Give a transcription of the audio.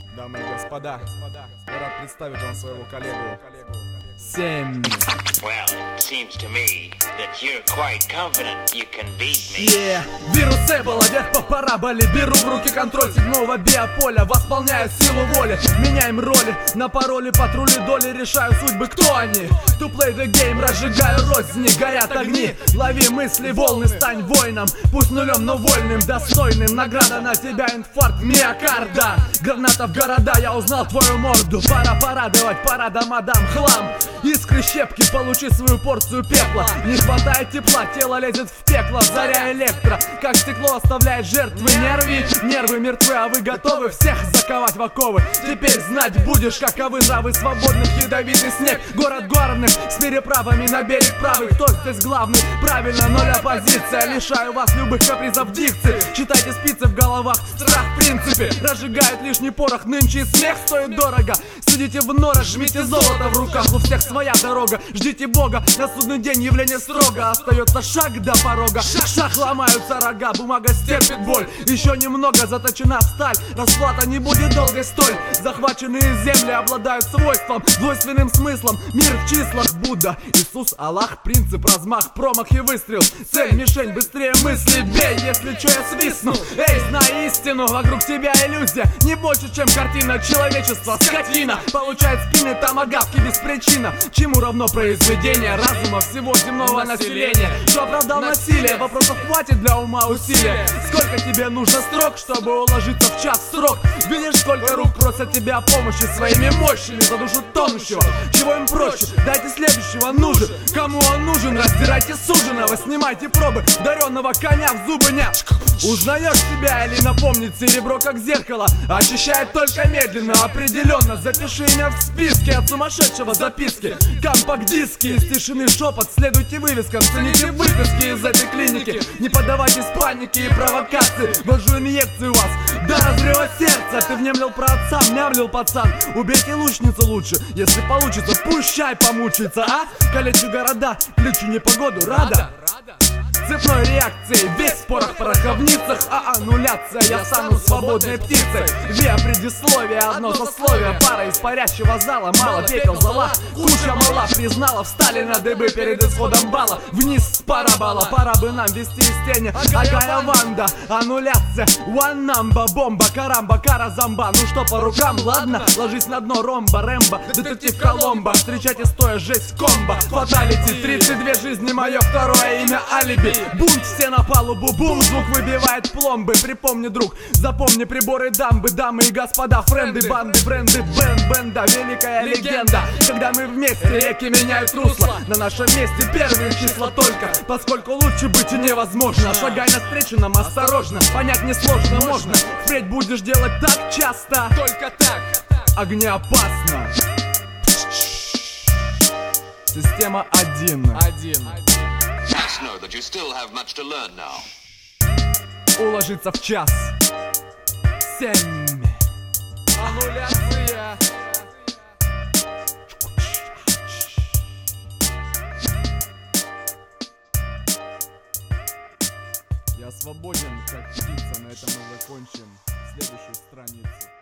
Дамы и господа, я рад представить вам своего коллегу 7. Well, it seems to me that you're quite confident you can beat me. Вирус Эбола, вверх по параболе. Беру в руки контроль седьмого биополя. Восполняю силу воли, меняем роли. На пароле патрули доли, решаю судьбы, кто они. To play the game, разжигаю розни, горят огни. Лови мысли, волны, стань воином. Пусть нулем, но вольным, достойным. Награда на тебя, инфаркт миокарда. Граната в города, я узнал твою морду. Пора порадовать, пора домодам хлам. Искры, щепки, получи свою порцию пепла. Не хватает тепла, тело лезет в пекло. Заря электро, как стекло оставляет жертвы. Нервы мертвы, а вы готовы всех заковать в оковы. Теперь знать будешь, каковы нравы свободных. Ядовитый снег, город горных, с переправами на берег правый. Кто здесь главный? Правильно, ноль оппозиция. Лишаю вас любых капризов дикции. Читайте спицы в головах, страх в принципе разжигает лишний порох. Нынче смех стоит дорого. Сидите в норах, жмите золото в руках. У всех своя дорога, ждите Бога. На судный день явление строго. Остается шаг до порога. Шаг ломаются рога, бумага стерпит боль. Еще немного заточена в сталь. Расплата не будет долгой столь. Захваченные земли обладают свойством, двойственным смыслом. Мир в числах, Будда, Иисус, Аллах. Принцип, размах, промах и выстрел. Цель, мишень, быстрее мысли бей. Если что, я свистну. Эй, знай истину, вокруг тебя иллюзия. Не больше, чем картина человечества. Скотина получает спины томагавки без причины. Чему равно произведение разума всего земного населения? Что оправдал насилие? Вопросов хватит для ума усилия. Сколько тебе нужно строк, чтобы уложиться в час срок? Видишь, сколько рук просят тебя о помощи своими мощами за душу тонущего. Чего им проще? Дайте следующего, нужен. Кому он нужен? Раздирайте суженого, снимайте пробы даренного коня в зубы не. Узнаешь себя или напомнит серебро как зеркало? Очищает только медленно, определенно. Запиши имя в списке, от сумасшедшего записки. Компакт-диски, из тишины шепот. Следуйте вывескам, цените выписки из этой клиники. Не поддавайтесь панике и провокации. Ввожу инъекции у вас до разрыва сердца. Ты внемлил про отца, мямлил пацан. Убейте лучницу лучше, если получится, пущай помучается, а? Калечу города, ключу непогоду, рада цепной реакции, весь в пороховницах, аннуляция, я стану свободной птицей. Виа предисловие, одно сословие, пара из парящего зала, мало пепел зала, куча мала признала, встали на дыбы перед исходом бала. Вниз с парабола, пора бы нам вести из тени. Агая ванда, аннуляция, one number, бомба, карамба, кара зомба. Ну что, по рукам, ладно? Ложись на дно ромба, Рэмбо, детектив Коломбо. Встречайте стоя, жесть комбо, фаталити, 32 жизни, мое второе имя алиби. Бунт, все на палубу, бум, звук выбивает пломбы. Припомни, друг, запомни приборы дамбы, дамы и господа, френды, банды, бренды, бенда, великая легенда. Когда мы вместе, реки меняют русло. На нашем месте первые числа только, поскольку лучше быть невозможно. Шагай навстречу нам осторожно, понять несложно можно. Впредь будешь делать так часто, только так, огнеопасно. Система 1. Уложиться в час. 7. Аннуляция. Я свободен, как птица. На этом мы закончим следующую страницу.